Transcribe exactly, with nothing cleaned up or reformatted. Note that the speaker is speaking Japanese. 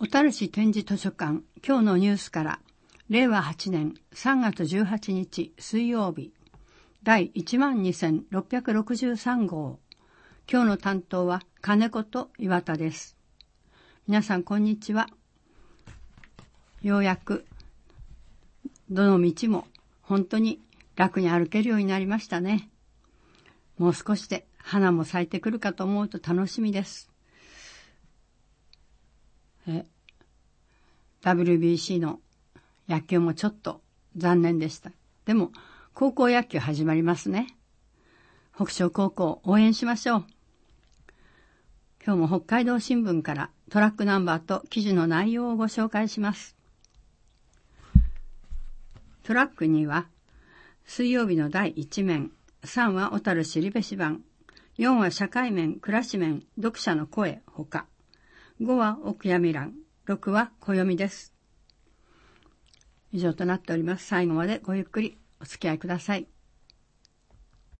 小樽市展示図書館今日のニュースかられいわはちねんさんがつじゅうはちにち水曜日だいいちまんにせんろっぴゃくろくじゅうさんごう。今日の担当は金子と岩田です。皆さんこんにちは。ようやくどの道も本当に楽に歩けるようになりましたね。もう少しで花も咲いてくるかと思うと楽しみです。え ダブリュービーシー の野球もちょっと残念でした。でも高校野球始まりますね。北昇高校応援しましょう。今日も北海道新聞からトラックナンバーと記事の内容をご紹介します。トラックには水曜日のだいいちめん、さんは小樽しりべし版、よんは社会面、暮らし面、読者の声ほか、ごはお悔やみ欄、ろくは暦です。以上となっております。最後までごゆっくりお付き合いください。